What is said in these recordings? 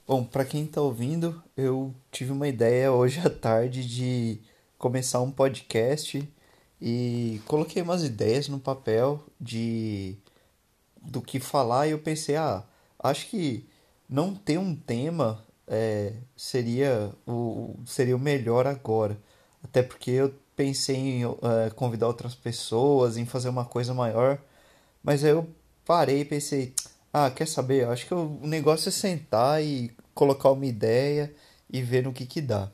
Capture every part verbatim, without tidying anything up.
Bom, para quem tá ouvindo, eu tive uma ideia hoje à tarde de começar um podcast e coloquei umas ideias no papel de do que falar e eu pensei, ah, acho que não ter um tema é, seria o seria o melhor agora, até porque eu pensei em é, convidar outras pessoas, em fazer uma coisa maior, mas aí eu parei e pensei, ah, quer saber? Eu acho que o o negócio é sentar e colocar uma ideia e ver no que que dá.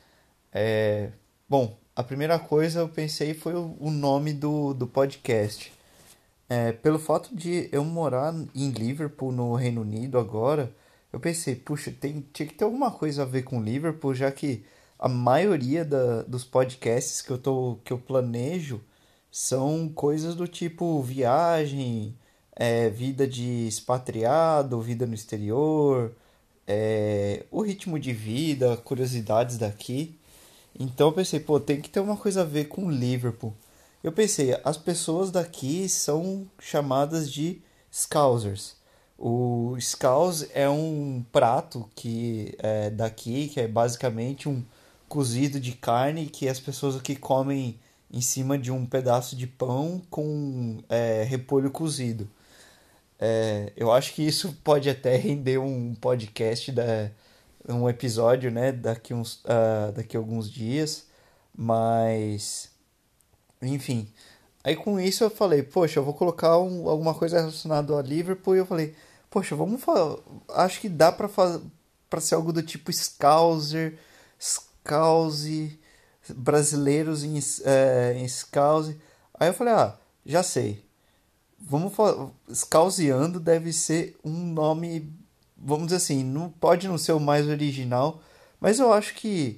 É, bom, a primeira coisa eu pensei foi o, o nome do, do podcast. É, pelo fato de eu morar em Liverpool, no Reino Unido agora, eu pensei, puxa, tem, tinha que ter alguma coisa a ver com Liverpool, já que a maioria da, dos podcasts que eu tô, que eu planejo são coisas do tipo viagem, é, vida de expatriado, vida no exterior, é, o ritmo de vida, curiosidades daqui. Então eu pensei, pô, tem que ter uma coisa a ver com Liverpool. Eu pensei, as pessoas daqui são chamadas de Scousers. O Scouse é um prato que é daqui, que é basicamente um cozido de carne que as pessoas aqui comem em cima de um pedaço de pão com é, repolho cozido. É, eu acho que isso pode até render um podcast, da, um episódio, né, daqui, uns, ah, daqui a alguns dias, mas, enfim. Aí com isso eu falei, poxa, eu vou colocar um- alguma coisa relacionada a Liverpool e eu falei, poxa, vamos falar, acho que dá pra, fa- pra ser algo do tipo Scouser, Scouse, brasileiros em, eh, em Scouse. Aí eu falei, ah, já sei. Vamos falar. Scalziando deve ser um nome, vamos dizer assim, não pode não ser o mais original, mas eu acho que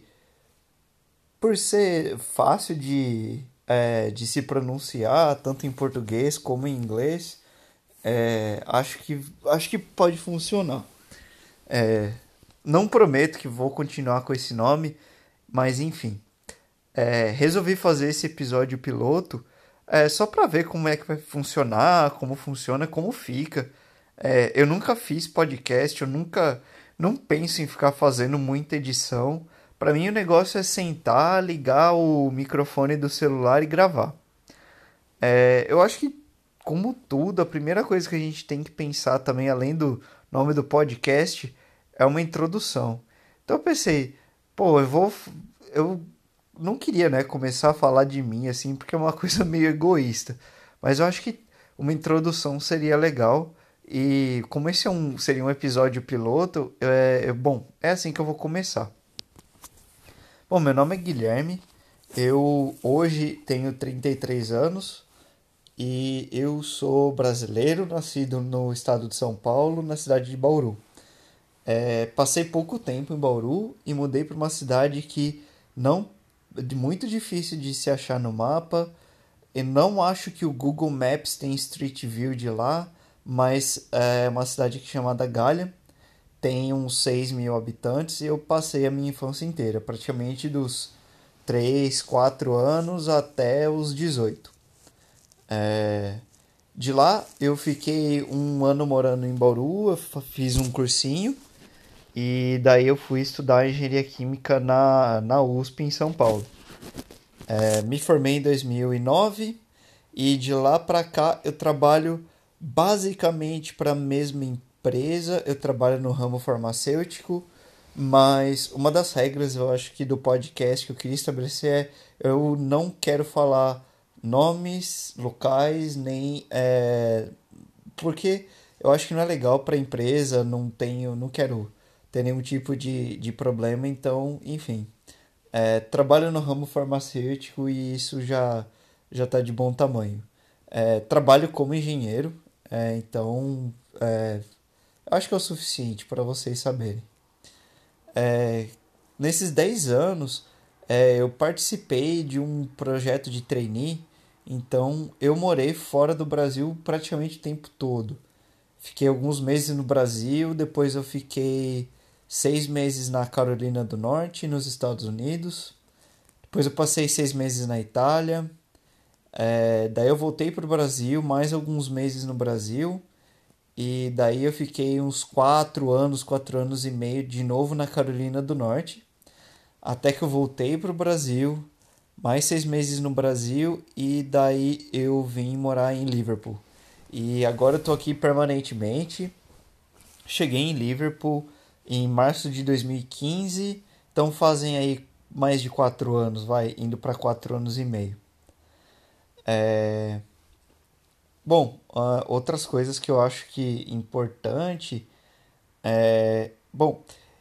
por ser fácil de, é, de se pronunciar, tanto em português como em inglês, é, acho que, acho que pode funcionar. É, não prometo que vou continuar com esse nome, mas enfim. É, resolvi fazer esse episódio piloto é, só para ver como é que vai funcionar, como funciona, como fica. É, eu nunca fiz podcast, eu nunca não penso em ficar fazendo muita edição. Para mim o negócio é sentar, ligar o microfone do celular e gravar. É, eu acho que, como tudo, a primeira coisa que a gente tem que pensar também, além do nome do podcast, é uma introdução. Então eu pensei, pô, eu vou. Eu não queria, né, começar a falar de mim assim, porque é uma coisa meio egoísta. Mas eu acho que uma introdução seria legal. E como esse é um, seria um episódio piloto, é, é- bom, é assim que eu vou começar. Bom, meu nome é Guilherme, eu hoje tenho trinta e três anos e eu sou brasileiro, nascido no estado de São Paulo, na cidade de Bauru. É, passei pouco tempo em Bauru e mudei para uma cidade que não é muito difícil de se achar no mapa. Eu não acho que o Google Maps tem Street View de lá, mas é uma cidade chamada Galha. Tem uns seis mil habitantes e eu passei a minha infância inteira, praticamente dos três quatro anos até os dezoito. É, de lá eu fiquei um ano morando em Bauru, eu fiz um cursinho e daí eu fui estudar engenharia química na, na U S P em São Paulo. É, me formei em dois mil e nove e de lá para cá eu trabalho basicamente para a mesma empresa, eu trabalho no ramo farmacêutico, mas uma das regras eu acho que do podcast que eu queria estabelecer é eu não quero falar nomes, locais, nem é, porque eu acho que não é legal para a empresa, não tenho, não quero ter nenhum tipo de, de problema, então, enfim. É, trabalho no ramo farmacêutico e isso já já está de bom tamanho. É, trabalho como engenheiro, é, então é, acho que é o suficiente para vocês saberem. É, nesses dez anos, é, eu participei de um projeto de trainee, então eu morei fora do Brasil praticamente o tempo todo. Fiquei alguns meses no Brasil, depois eu fiquei seis meses na Carolina do Norte, nos Estados Unidos. Depois eu passei seis meses na Itália. É, daí eu voltei para o Brasil, mais alguns meses no Brasil. E daí eu fiquei uns quatro anos, quatro anos e meio de novo na Carolina do Norte, até que eu voltei pro Brasil, mais seis meses no Brasil e daí eu vim morar em Liverpool. E agora eu tô aqui permanentemente. Cheguei em Liverpool em março de dois mil e quinze, então fazem aí mais de quatro anos, vai indo para quatro anos e meio. É... Bom, uh, outras coisas que eu acho que importante é, bom,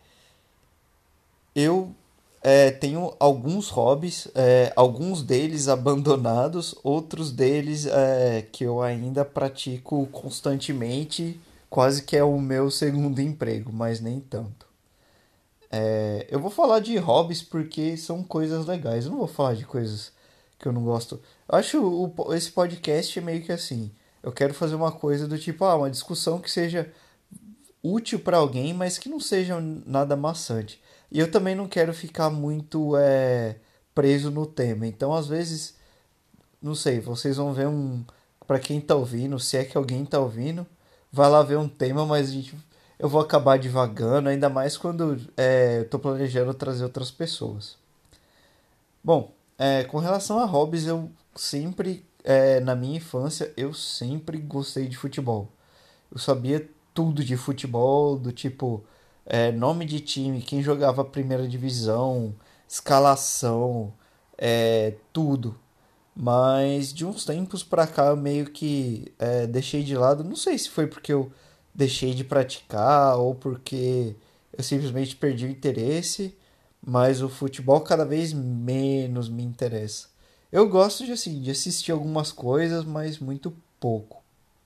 eu é, tenho alguns hobbies, é, alguns deles abandonados, outros deles é, que eu ainda pratico constantemente, quase que é o meu segundo emprego, mas nem tanto. É, eu vou falar de hobbies porque são coisas legais, eu não vou falar de coisas que eu não gosto. Eu acho o, po- esse podcast é meio que assim. Eu quero fazer uma coisa do tipo, ah, uma discussão que seja útil para alguém, mas que não seja nada maçante. E eu também não quero ficar muito é, preso no tema. Então, às vezes, não sei, vocês vão ver um. Para quem tá ouvindo, se é que alguém tá ouvindo, vai lá ver um tema, mas a gente, eu vou acabar divagando, ainda mais quando é, eu tô planejando trazer outras pessoas. Bom, é, com relação a hobbies, eu sempre, é, na minha infância, eu sempre gostei de futebol. Eu sabia tudo de futebol, do tipo, é, nome de time, quem jogava a primeira divisão, escalação, é, tudo. Mas de uns tempos pra cá eu meio que é, deixei de lado. Não sei se foi porque eu deixei de praticar ou porque eu simplesmente perdi o interesse, mas o futebol cada vez menos me interessa. Eu gosto de assim, de assistir algumas coisas, mas muito pouco.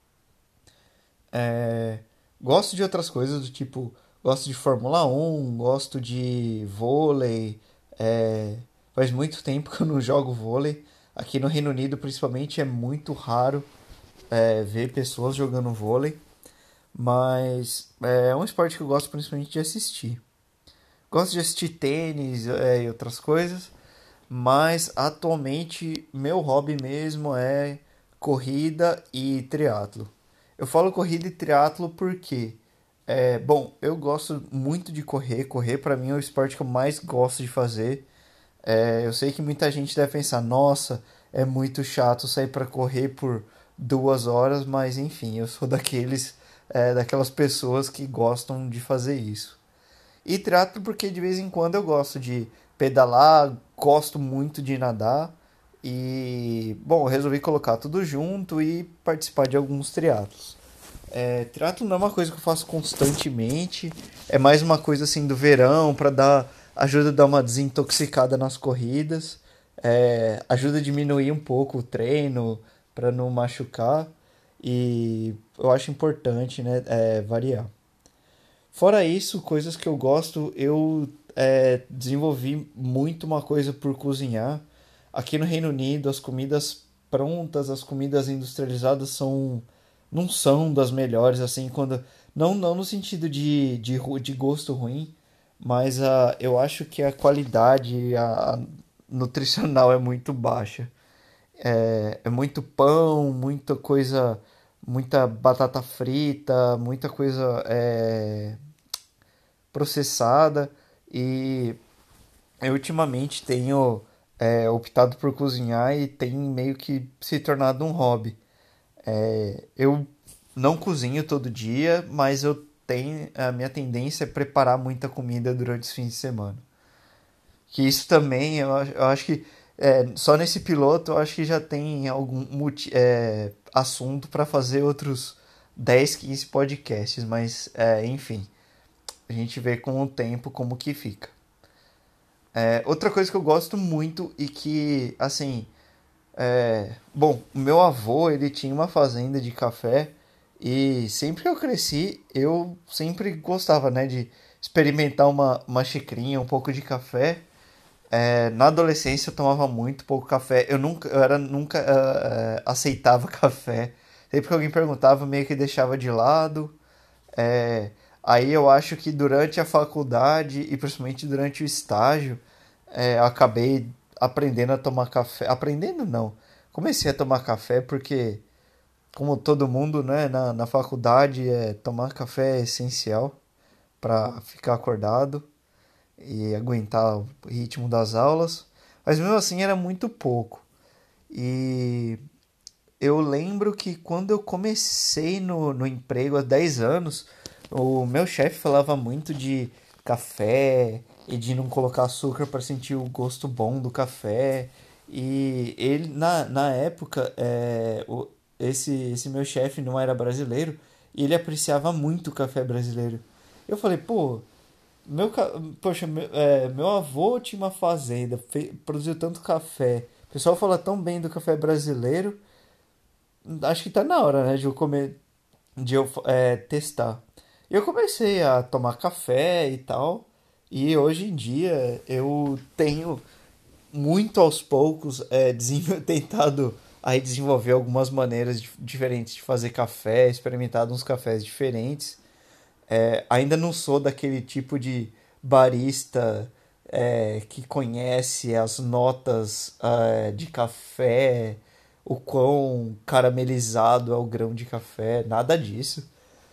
É, gosto de outras coisas do tipo, gosto de Fórmula um, gosto de vôlei. é, faz muito tempo que eu não jogo vôlei. Aqui no Reino Unido, principalmente, é muito raro é, ver pessoas jogando vôlei. Mas é um esporte que eu gosto principalmente de assistir. Gosto de assistir tênis é, e outras coisas. Mas atualmente meu hobby mesmo é corrida e triatlo. Eu falo corrida e triatlo porque, é, bom, eu gosto muito de correr. Correr para mim é o esporte que eu mais gosto de fazer. É, eu sei que muita gente deve pensar, nossa, é muito chato sair para correr por duas horas, mas enfim, eu sou daqueles, é, daquelas pessoas que gostam de fazer isso. E triatlo porque de vez em quando eu gosto de pedalar, gosto muito de nadar e, bom, eu resolvi colocar tudo junto e participar de alguns triatlos. É, triatlo não é uma coisa que eu faço constantemente, é mais uma coisa assim do verão para dar ajuda a dar uma desintoxicada nas corridas, é, ajuda a diminuir um pouco o treino para não machucar e eu acho importante, né, é, variar. Fora isso, coisas que eu gosto, eu é, desenvolvi muito uma coisa por cozinhar. Aqui no Reino Unido, as comidas prontas, as comidas industrializadas são não são das melhores, assim, quando não não no sentido de, de, ru- de gosto ruim, mas a, eu acho que a qualidade a, a nutricional é muito baixa. É, é muito pão, muita coisa, muita batata frita, muita coisa é, processada e eu ultimamente tenho é, optado por cozinhar e tem meio que se tornado um hobby. É, eu não cozinho todo dia, mas eu tenho a minha tendência é preparar muita comida durante os fins de semana. Que isso também eu, acho- eu acho que é, só nesse piloto eu acho que já tem algum moti- é, assunto para fazer outros dez, quinze podcasts, mas é, enfim, a gente vê com o tempo como que fica. É, outra coisa que eu gosto muito e que, assim, é, bom, o meu avô, ele tinha uma fazenda de café e sempre que eu cresci, eu sempre gostava, né, de experimentar uma, uma xicrinha, um pouco de café. É, na adolescência eu tomava muito pouco café, eu nunca, eu era, nunca eh, eh, aceitava café. Sempre que alguém perguntava, eu meio que deixava de lado. É, aí eu acho que durante a faculdade e principalmente durante o estágio, é, eu acabei aprendendo a tomar café. Aprendendo não. Comecei a tomar café porque como todo mundo, né, na, na faculdade, é, tomar café é essencial para ficar acordado e aguentar o ritmo das aulas. Mas mesmo assim era muito pouco. E eu lembro que quando eu comecei no, no emprego há dez anos, o meu chefe falava muito de café e de não colocar açúcar para sentir o gosto bom do café. E ele, na, na época, é, o, esse, esse meu chefe não era brasileiro e ele apreciava muito o café brasileiro. Eu falei, pô, meu, ca- poxa, meu, é, meu avô tinha uma fazenda, fe- produziu tanto café. O pessoal fala tão bem do café brasileiro. Acho que tá na hora, né, de eu comer, de eu é, testar. E eu comecei a tomar café e tal. E hoje em dia eu tenho muito aos poucos é, desenvol- tentado aí desenvolver algumas maneiras dif- diferentes de fazer café, experimentado uns cafés diferentes. É, ainda não sou daquele tipo de barista é, que conhece as notas é, de café, o quão caramelizado é o grão de café, nada disso.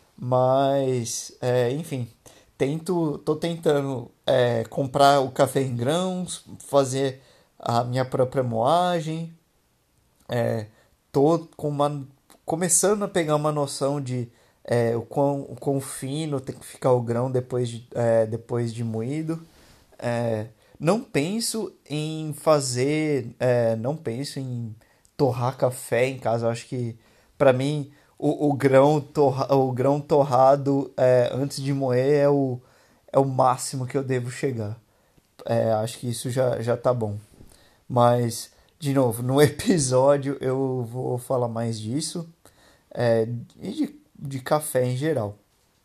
Mas, é, enfim, tento, tô tentando é, comprar o café em grãos, fazer a minha própria moagem. É, tô com uma, começando a pegar uma noção de é, o quão, o quão fino tem que ficar o grão depois de, é, depois de moído. É, não penso em fazer, é, não penso em torrar café em casa. Eu acho que para mim o, o grão torra, o grão torrado é, antes de moer é o, é o máximo que eu devo chegar. É, acho que isso já, já tá bom. Mas, de novo, no episódio eu vou falar mais disso é, e de, de café em geral.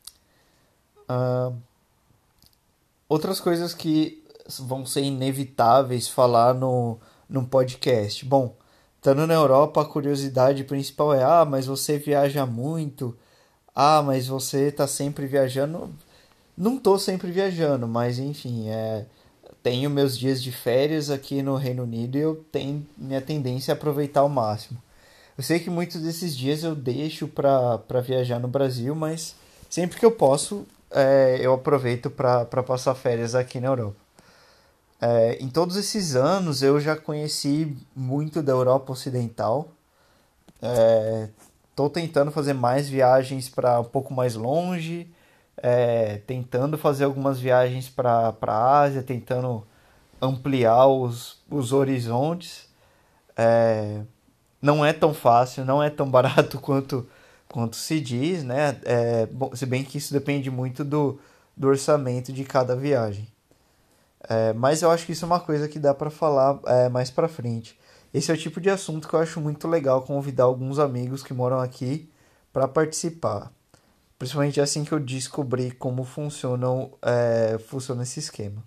Outras coisas que vão ser inevitáveis falar no, no podcast. Bom, estando na Europa, a curiosidade principal é: ah, mas você viaja muito. Ah, mas você tá sempre viajando. Não tô sempre viajando, mas enfim, é, tenho meus dias de férias aqui no Reino Unido e eu tenho minha tendência a aproveitar ao máximo. Eu sei que muitos desses dias eu deixo para para viajar no Brasil, mas sempre que eu posso, é, eu aproveito para para passar férias aqui na Europa. É, em todos esses anos eu já conheci muito da Europa Ocidental. Estou tentando fazer mais viagens para um pouco mais longe, é, tentando fazer algumas viagens para para a Ásia, tentando ampliar os, os horizontes. É, não é tão fácil, não é tão barato quanto, quanto se diz, né? É, bom, se bem que isso depende muito do, do orçamento de cada viagem. É, mas eu acho que isso é uma coisa que dá para falar é, mais para frente. Esse é o tipo de assunto que eu acho muito legal convidar alguns amigos que moram aqui para participar. Principalmente assim que eu descobri como funcionam, é, funciona esse esquema.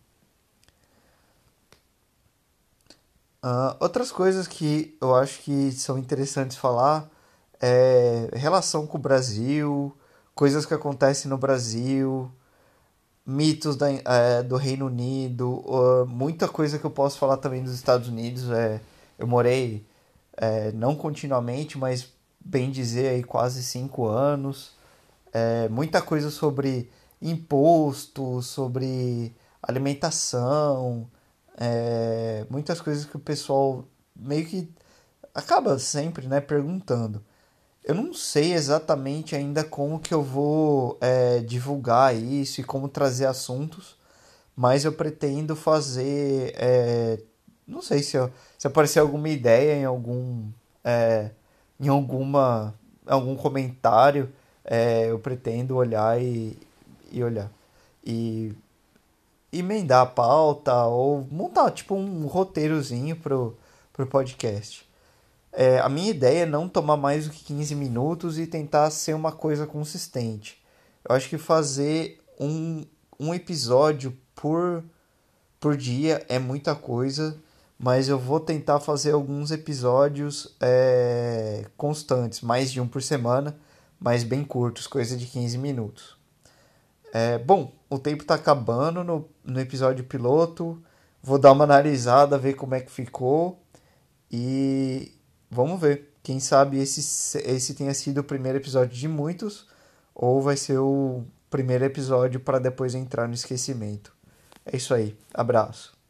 Ah, outras coisas que eu acho que são interessantes falar é relação com o Brasil, coisas que acontecem no Brasil, mitos da, é, do Reino Unido, uh, muita coisa que eu posso falar também dos Estados Unidos. É, eu morei, é, não continuamente, mas bem dizer aí quase cinco anos. É, muita coisa sobre imposto, sobre alimentação, é, muitas coisas que o pessoal meio que acaba sempre, né, perguntando. Eu não sei exatamente ainda como que eu vou é, divulgar isso e como trazer assuntos, mas eu pretendo fazer. É, não sei se, eu, se aparecer alguma ideia em algum. É, em alguma. Algum comentário, é, eu pretendo olhar e, e olhar. E emendar a pauta ou montar tipo um roteirozinho pro, pro podcast. É, a minha ideia é não tomar mais do que quinze minutos e tentar ser uma coisa consistente. Eu acho que fazer um, um episódio por, por dia é muita coisa, mas eu vou tentar fazer alguns episódios é, constantes, mais de um por semana, mas bem curtos, coisa de quinze minutos. É, bom, o tempo está acabando no, no episódio piloto. Vou dar uma analisada, ver como é que ficou e vamos ver. Quem sabe esse, esse tenha sido o primeiro episódio de muitos, ou vai ser o primeiro episódio para depois entrar no esquecimento. É isso aí. Abraço.